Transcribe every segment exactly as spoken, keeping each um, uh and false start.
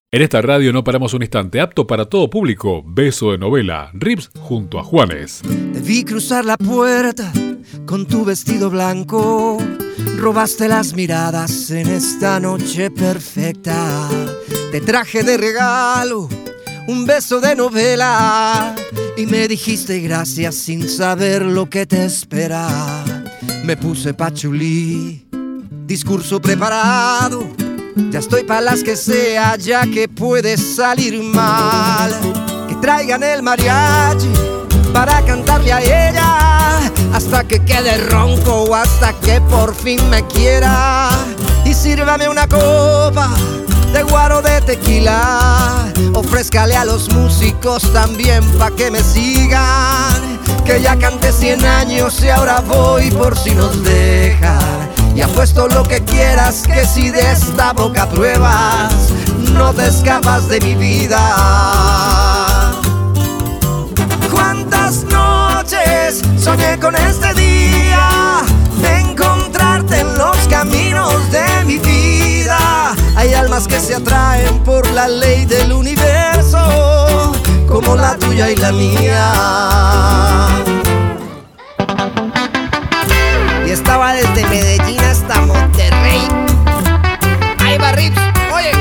En esta radio no paramos un instante, apto para todo público. Beso de novela, Rips junto a Juanes. Te vi cruzar la puerta con tu vestido blanco. Robaste las miradas en esta noche perfecta. Te traje de regalo un beso de novela y me dijiste gracias sin saber lo que te espera. Me puse pachulí, discurso preparado. Ya estoy pa' las que sea, ya que puede salir mal. Que traigan el mariachi para cantarle a ella hasta que quede ronco o hasta que por fin me quiera. Y sírvame una copa de guaro de tequila. Ofrézcale a los músicos también pa' que me sigan. Que ya canté cien años y ahora voy por si nos dejan. Y apuesto lo que quieras que si de esta boca pruebas no te escapas de mi vida. ¿Cuántas noches soñé con este día de encontrarte en los caminos de mi vida? Hay almas que se atraen por la ley del universo, como la tuya y la mía. Y estaba desde Medellín hasta Monterrey. Ahí va Rips, oye.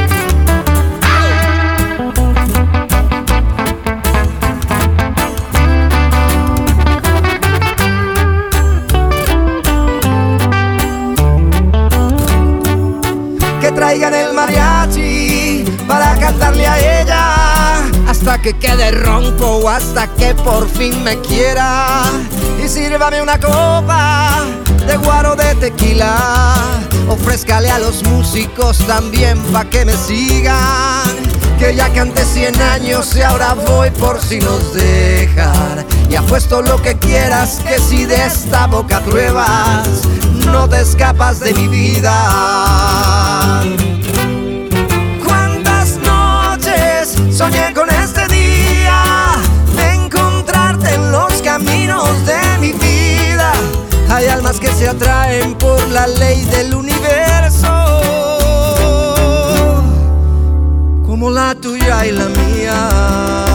Que traigan el mariachi para cantarle a ella hasta que quede ronco o hasta que por fin me quiera. Y sírvame una copa de guaro de tequila. Ofrézcale a los músicos también pa' que me sigan. Que ya canté cien años y ahora voy por si nos dejan. Y apuesto lo que quieras que si de esta boca pruebas no te escapas de mi vida. ¿Cuántas noches soñé con este día de encontrarte en los caminos de mi vida? Hay almas que se atraen por la ley del universo, como la tuya y la mía.